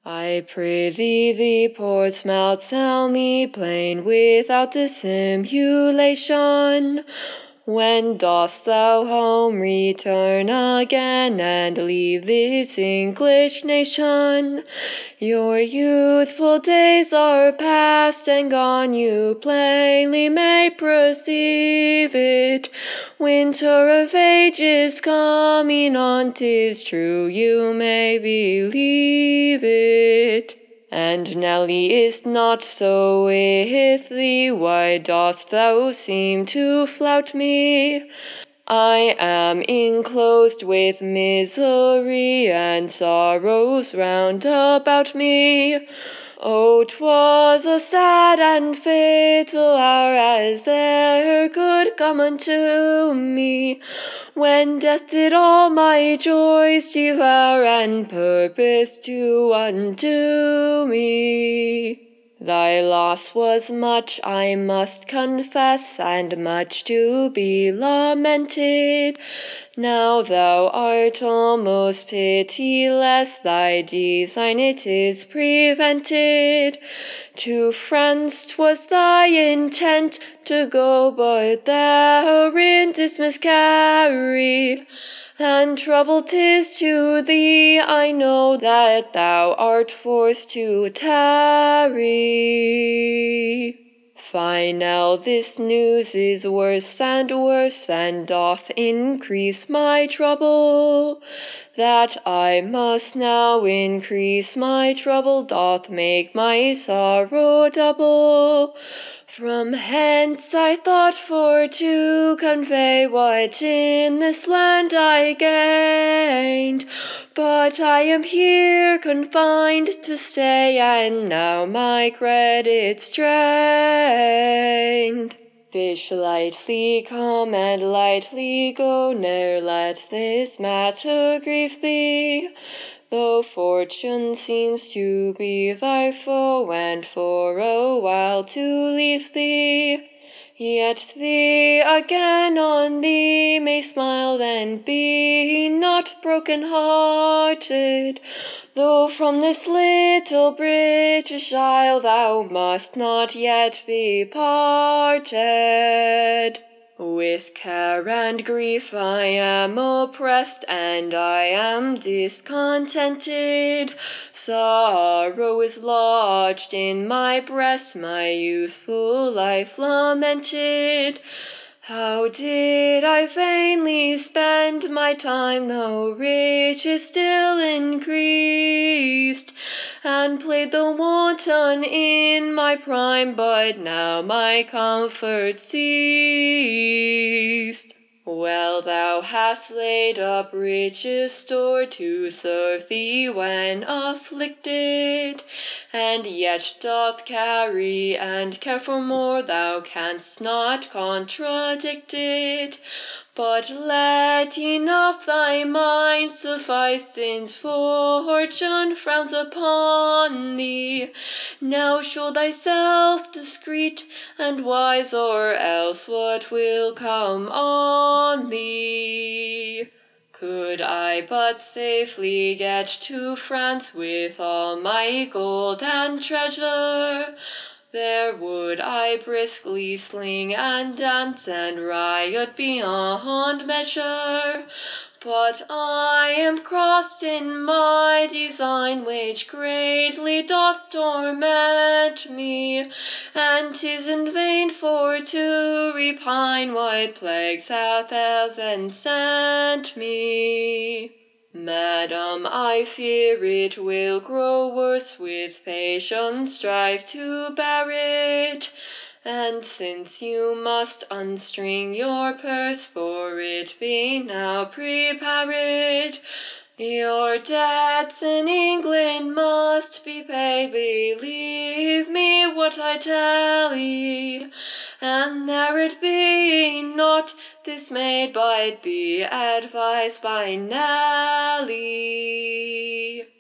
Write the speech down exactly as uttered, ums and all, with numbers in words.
I pray thee, the Portsmouth tell me plain, without dissimulation, when dost thou home return again, and leave this English nation? Your youthful days are past and gone, you plainly may perceive it. Winter of age is coming on, 'tis true, you may believe it. And Nelly is not so with thee, why dost thou seem to flout me? I am enclosed with misery and sorrows round about me. Oh, 'twas a sad and fatal hour as e'er could come unto me, when death did all my joys devour, and purposed to undo me. Thy loss was much, I must confess, and much to be lamented. Now thou art almost pitiless, thy design it is prevented. To France 'twas thy intent to go, but therein didst miscarry. And trouble 'tis to thee, I know, that thou art forced to tarry. Fie now, this news is worse and worse, and doth increase my trouble. That I must now increase my trouble doth make my sorrow double. From hence I thought for to convey what in this land I gained, but I am here confined to stay, and now my credit strained. Fish lightly come and lightly go, ne'er let this matter grieve thee. Though fortune seems to be thy foe, and for a while to leave thee, yet thee again on thee may smile, and be not broken-hearted. Though from this little British isle thou must not yet be parted. With care and grief I am oppressed, and I am discontented. Sorrow is lodged in my breast, my youthful life lamented. How did I vainly spend my time, though riches still increased, and played the wanton in my prime, but now my comfort ceased. Well, thou hast laid up riches stored to serve thee when afflicted, and yet doth carry and care for more, thou canst not contradict it. But let enough thy mind suffice, since fortune frowns upon thee. Now show thyself discreet and wise, or else what will come on thee? Could I but safely get to France with all my gold and treasure, there would I briskly sling and dance and riot beyond measure. But I am crossed in my design, which greatly doth torment me, and 'tis in vain for to repine what plagues hath heaven sent me. Madam, I fear it will grow worse, with patience strive to bear it. And since you must unstring your purse, for it be now prepared, your debts in England must be paid, believe me what I tell ye, and there it be not dismayed, but be advised by Nelly.